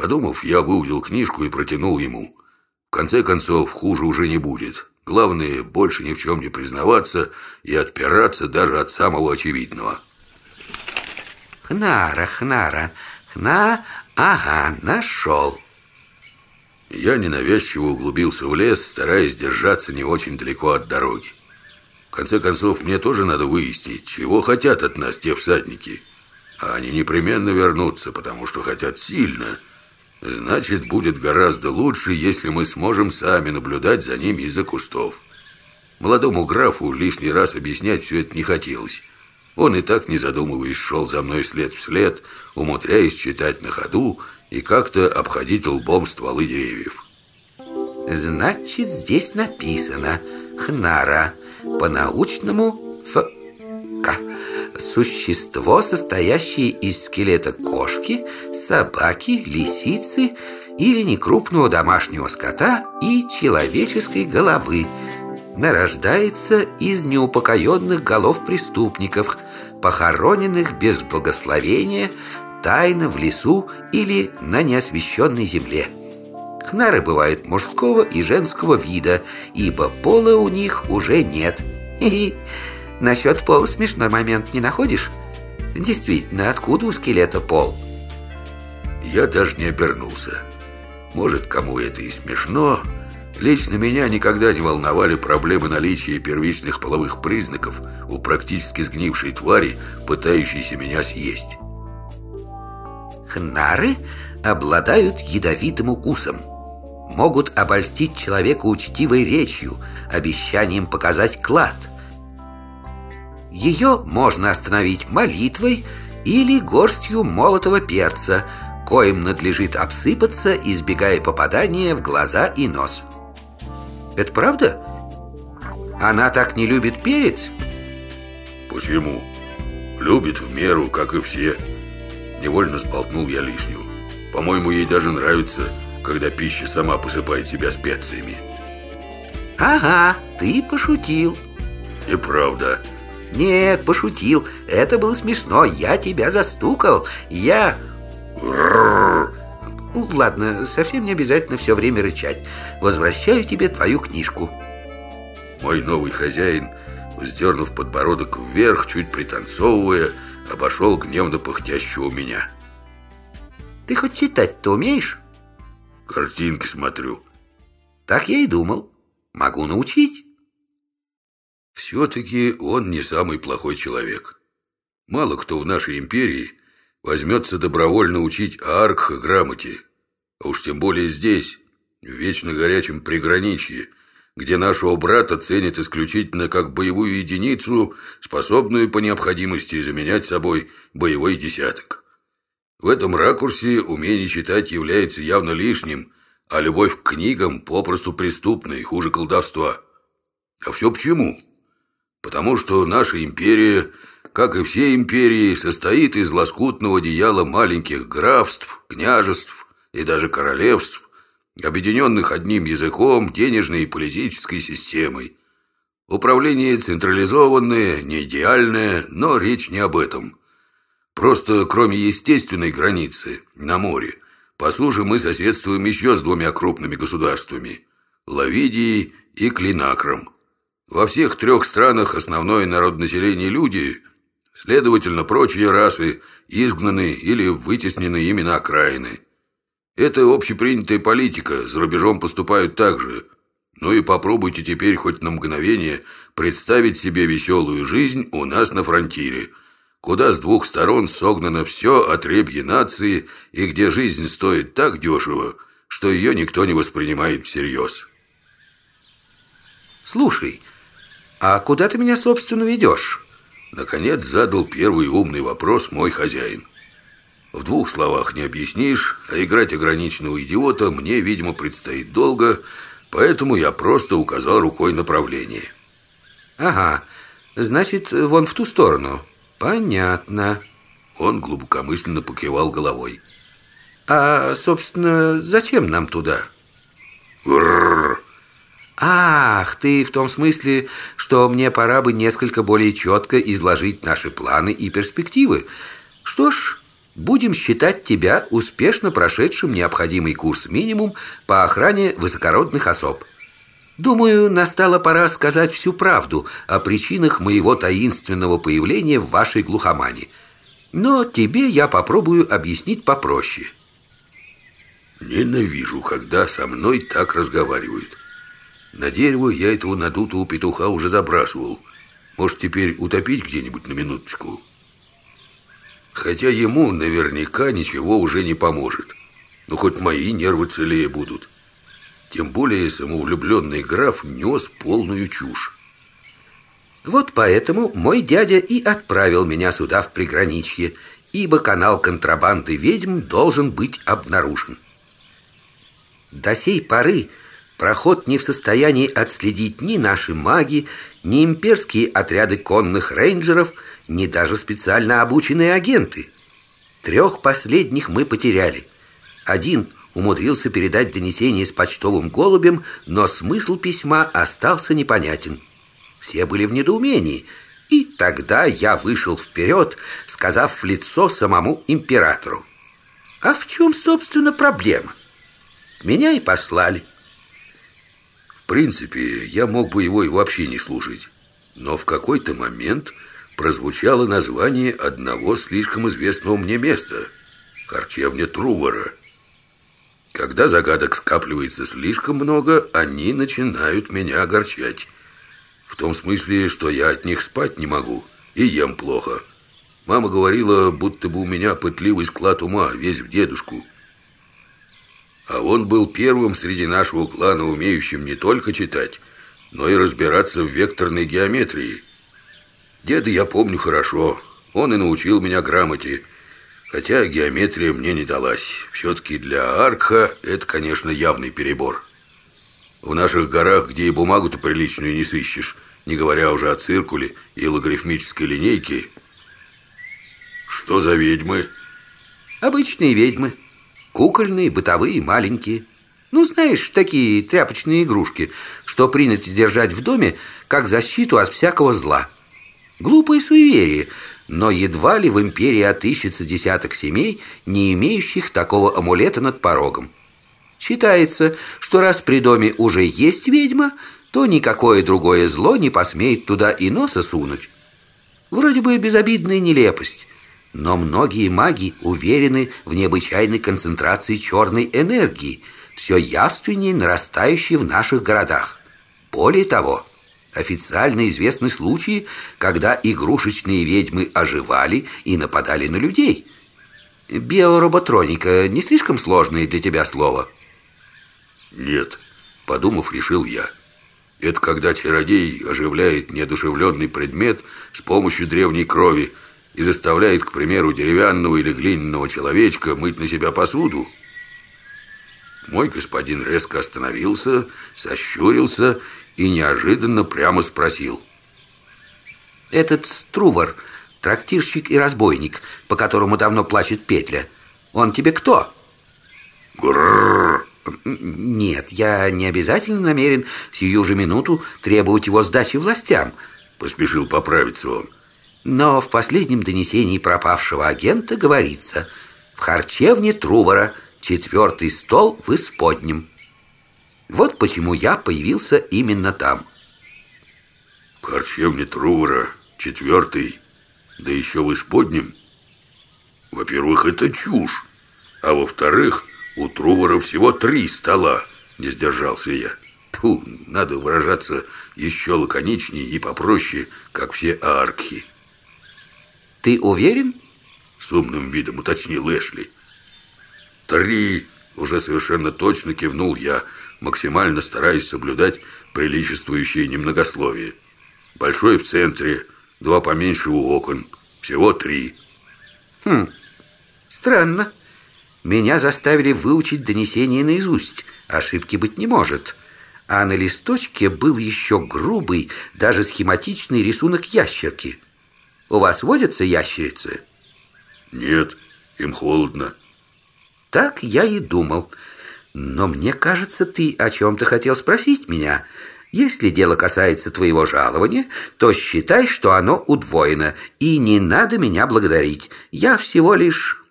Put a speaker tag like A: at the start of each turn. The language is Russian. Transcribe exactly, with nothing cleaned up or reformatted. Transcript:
A: Подумав, я выудил книжку и протянул ему. В конце концов, хуже уже не будет. Главное, больше ни в чем не признаваться и отпираться даже от самого очевидного.
B: Хнара, Хнара, Хна, ага, нашел.
A: Я ненавязчиво углубился в лес, стараясь держаться не очень далеко от дороги. В конце концов, мне тоже надо выяснить, чего хотят от нас те всадники. А они непременно вернутся, потому что хотят сильно. Значит, будет гораздо лучше, если мы сможем сами наблюдать за ними из-за кустов. Молодому графу лишний раз объяснять все это не хотелось. Он и так, не задумываясь, шел за мной след в след, умудряясь читать на ходу и как-то обходить лбом стволы деревьев.
B: Значит, здесь написано Хнара, по-научному Ф. К. Существо, состоящее из скелета кошки, собаки, лисицы или некрупного домашнего скота и человеческой головы. Нарождается из неупокоенных голов преступников, похороненных без благословения, тайно в лесу или на неосвещенной земле. Хнары бывают мужского и женского вида, ибо пола у них уже нет. Хи-хи. Насчет пола смешной момент не находишь? Действительно, откуда у скелета пол?
A: Я даже не обернулся. Может, кому это и смешно. Лично меня никогда не волновали проблемы наличия первичных половых признаков у практически сгнившей твари, пытающейся меня съесть.
B: Хнары обладают ядовитым укусом. Могут обольстить человека учтивой речью, обещанием показать клад. Ее можно остановить молитвой или горстью молотого перца, коим надлежит обсыпаться, избегая попадания в глаза и нос. Это правда? Она так не любит перец?
A: Почему? Любит в меру, как и все. Невольно сболтнул я лишнюю. По-моему, ей даже нравится, когда пища сама посыпает себя специями.
B: Ага, ты пошутил.
A: Неправда.
B: Нет, пошутил. Это было смешно. Я тебя застукал. Я... Ладно, совсем не обязательно все время рычать. Возвращаю тебе твою книжку.
A: Мой новый хозяин, вздернув подбородок вверх, чуть пританцовывая, обошел гневно пыхтящего меня.
B: Ты хоть читать-то умеешь?
A: Картинки смотрю.
B: Так я и думал. Могу научить.
A: Все-таки он не самый плохой человек. Мало кто в нашей империи возьмется добровольно учить Ааркха грамоте. А уж тем более здесь, в вечно горячем приграничье, где нашего брата ценят исключительно как боевую единицу, способную по необходимости заменять собой боевой десяток. В этом ракурсе умение читать является явно лишним, а любовь к книгам попросту преступной, хуже колдовства. А все почему? Потому что наша империя, как и все империи, состоит из лоскутного одеяла маленьких графств, княжеств и даже королевств, объединенных одним языком, денежной и политической системой. Управление централизованное, не идеальное, но речь не об этом. Просто кроме естественной границы, на море, по суше мы соседствуем еще с двумя крупными государствами – Лавидией и Клинакром. Во всех трех странах основное народонаселение – люди, следовательно, прочие расы изгнаны или вытеснены ими на окраины. Это общепринятая политика, за рубежом поступают так же. Ну и попробуйте теперь хоть на мгновение представить себе веселую жизнь у нас на фронтире, куда с двух сторон согнано все отребье нации и где жизнь стоит так дешево, что ее никто не воспринимает всерьез.
B: Слушай, а куда ты меня, собственно, ведешь?
A: Наконец задал первый умный вопрос мой хозяин. В двух словах не объяснишь, а играть ограниченного идиота мне, видимо, предстоит долго, поэтому я просто указал рукой направление.
B: Ага, значит, вон в ту сторону. Понятно.
A: Он глубокомысленно покивал головой.
B: А, собственно, зачем нам туда?
A: Рррр.
B: Ах, ты в том смысле, что мне пора бы несколько более четко изложить наши планы и перспективы. Что ж, будем считать тебя успешно прошедшим необходимый курс минимум по охране высокородных особ. Думаю, настала пора сказать всю правду о причинах моего таинственного появления в вашей глухомане. Но тебе я попробую объяснить попроще.
A: Ненавижу, когда со мной так разговаривают. На дерево я этого надутого петуха уже забрасывал. Может, теперь утопить где-нибудь на минуточку? Хотя ему наверняка ничего уже не поможет. Но хоть мои нервы целее будут. Тем более самовлюбленный граф нес полную чушь.
B: Вот поэтому мой дядя и отправил меня сюда в приграничье, ибо канал контрабанды ведьм должен быть обнаружен. До сей поры проход не в состоянии отследить ни наши маги, ни имперские отряды конных рейнджеров, ни даже специально обученные агенты. Трех последних мы потеряли. Один умудрился передать донесение с почтовым голубем, но смысл письма остался непонятен. Все были в недоумении, и тогда я вышел вперед, сказав в лицо самому императору: а в чем, собственно, проблема? Меня и послали.
A: В принципе, я мог бы его и вообще не слушать. Но в какой-то момент прозвучало название одного слишком известного мне места – харчевня Трувора. Когда загадок скапливается слишком много, они начинают меня огорчать. В том смысле, что я от них спать не могу и ем плохо. Мама говорила, будто бы у меня пытливый склад ума, весь в дедушку. А он был первым среди нашего клана, умеющим не только читать, но и разбираться в векторной геометрии. Деда я помню хорошо, он и научил меня грамоте, хотя геометрия мне не далась. Все-таки для Аркха это, конечно, явный перебор. В наших горах, где и бумагу-то приличную не сыщешь, не говоря уже о циркуле и логарифмической линейке. Что за ведьмы?
B: Обычные ведьмы. Кукольные, бытовые, маленькие. Ну, знаешь, такие тряпочные игрушки, что принято держать в доме как защиту от всякого зла. Глупое суеверие, но едва ли в империи отыщется десяток семей, не имеющих такого амулета над порогом. Считается, что раз при доме уже есть ведьма, то никакое другое зло не посмеет туда и носа сунуть. Вроде бы безобидная нелепость, но многие маги уверены в необычайной концентрации черной энергии, все явственнее нарастающей в наших городах. Более того, официально известны случаи, когда игрушечные ведьмы оживали и нападали на людей. Биороботроника не слишком сложное для тебя слово?
A: Нет, подумав, решил я. Это когда чародей оживляет неодушевленный предмет с помощью древней крови и заставляет, к примеру, деревянного или глиняного человечка мыть на себя посуду. Мой господин резко остановился, сощурился и неожиданно прямо спросил:
B: этот Трувор, трактирщик и разбойник, по которому давно плачет Петля, он тебе кто?
A: Грррр.
B: Нет, я не обязательно намерен сию же минуту требовать его сдачи властям,
A: поспешил поправиться он.
B: Но в последнем донесении пропавшего агента говорится: в харчевне Трувора четвертый стол в исподнем. Вот почему я появился именно там.
A: В харчевне Трувора четвертый, да еще в исподнем? Во-первых, это чушь. А во-вторых, у Трувора всего три стола, не сдержался я. Фу, надо выражаться еще лаконичнее и попроще, как все аркхи.
B: Ты уверен?
A: С умным видом уточнил Эшли. Три, уже совершенно точно кивнул я, максимально стараясь соблюдать приличествующее немногословие. Большой в центре, два поменьше у окон. Всего три.
B: Хм, странно. Меня заставили выучить донесение наизусть. Ошибки быть не может. А на листочке был еще грубый, даже схематичный рисунок ящерки. У вас водятся ящерицы?
A: Нет, им холодно.
B: Так я и думал. Но мне кажется, ты о чем-то хотел спросить меня. Если дело касается твоего жалования, то считай, что оно удвоено. И не надо меня благодарить. Я всего лишь